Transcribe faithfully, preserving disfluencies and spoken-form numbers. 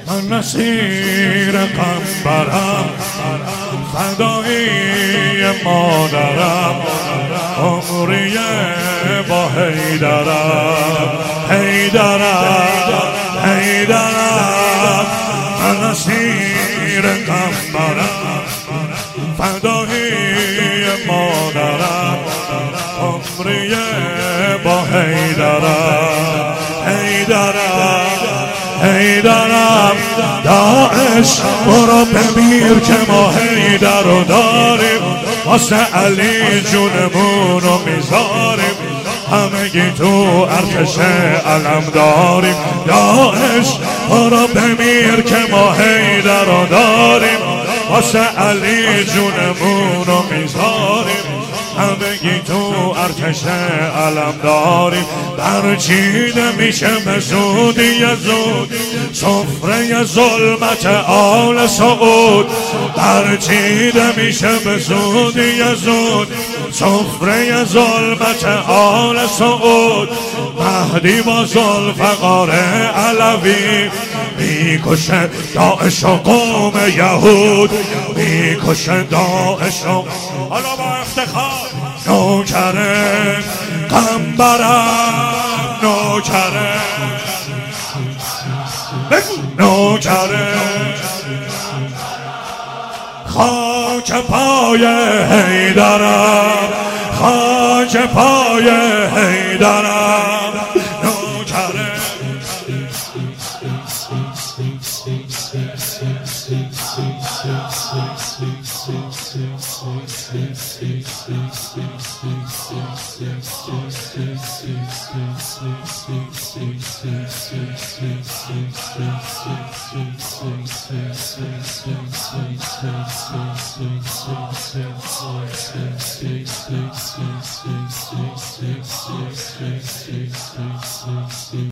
من نصیر قنبرم، فدایی مادرم، عمری با حیدرم، حیدرم، حیدرم. من نصیر قنبرم، فدایی مادرم، عمری با حیدرم، حیدرم، حیدرم. داعش برو بمیر که ما حیدر رو داریم، واسه علی جونمون رو میذاریم، همگی تو ارتش علم داریم. داعش برو بمیر که ما حیدر رو داریم، واسه علی جونمون رو میذاریم، همگی تو ارتش علم داریم. برچیده میشه به زودی زود سفره ظلمت آل سعود، برچیده میشه به زودی زود سفره ظلمت آل سعود. مهدی با ذوالفقار علوی میکشه داعش و قوم یهود، میکشه داعش و حالا با افتخار نوکره قنبرم، نوکره نوکره خاک پای حیدرم، خاک پای حیدرم، نوکره